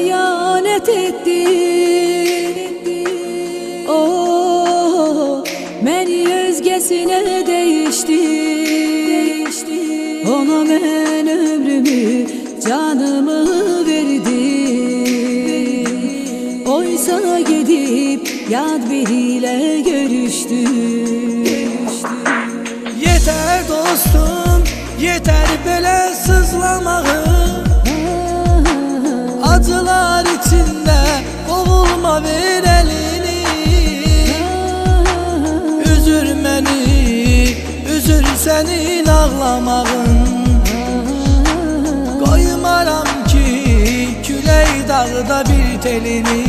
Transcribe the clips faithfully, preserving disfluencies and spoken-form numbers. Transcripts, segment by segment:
xəyanət etdi. O məni özgəsinə dəyişdi. Ona mən ömrümü, canımı verdim. Oysa gedib yad biriyle görüştü. Yeter dostum, yeter belə sızlamağı. Acılar içinde kovulma, ver elini. Üzür məni, üzür sənin ağlamağın. Qoymaram ki külək dağda bir telini.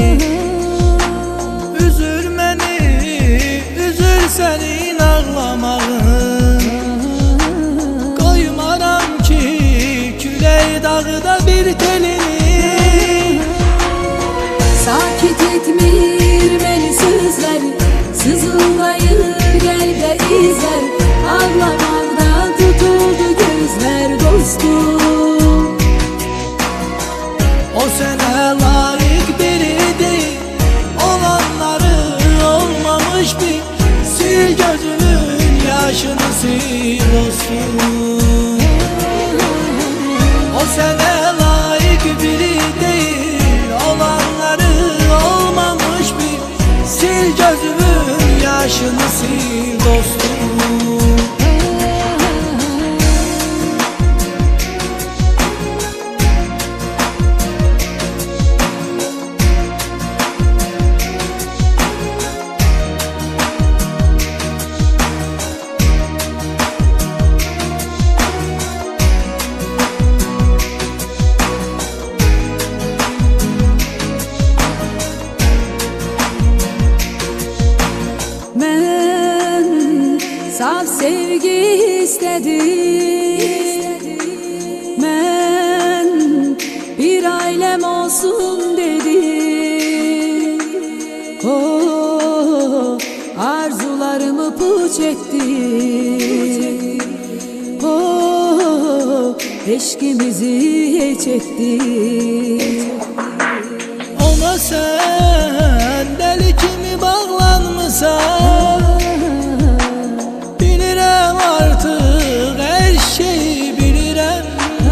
Üzür məni, üzür sənin ağlamağın. Qoymaram ki külək dağda bir telini. Sakit etmir beni sözler, sızıldayır qəlbə izler. Ağlamaktan tutuldu gözler dostum. O sənə layık biri değil, olanları olmamış bir. Sil gözümün yaşını, sil dostum. O sənə layık biri değil, olanları olmamış bir. Sil gözümün yaşını, sil dostum. Mən saf sevgi istedim. Mən bir ailem olsun dedim. Oh, arzularımı puç ettim. Oh, eşkimizi hiç ettim. Ona sen deli kimi bağlanmışsan. Bilirəm artık her şeyi bilirəm.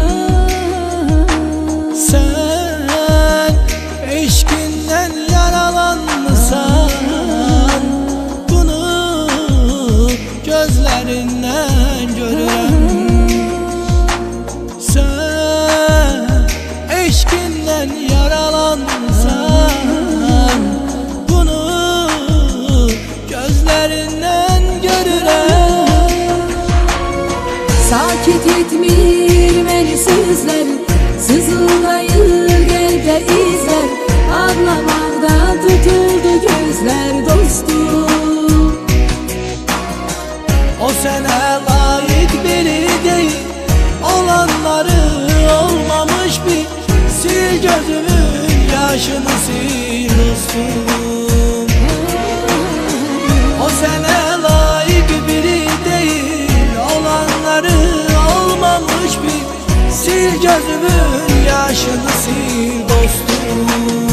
Sen eşkinden yaralanmışsan. Bunu gözlerinden görürəm. Sen eşkinden yaralanmışsan. Bunu gözlerinden görürəm. Sakit etmir beni sözler, sızıldayır qəlbə izler. Ağlamaktan tutuldu gözler dostum. O sənə layık biri değil, olanları olmamış bir. Sil gözümün yaşını, sil dostum. O sənə layık biri değil, olanları olmamış bir. Sil gözümün yaşını, sil dostum.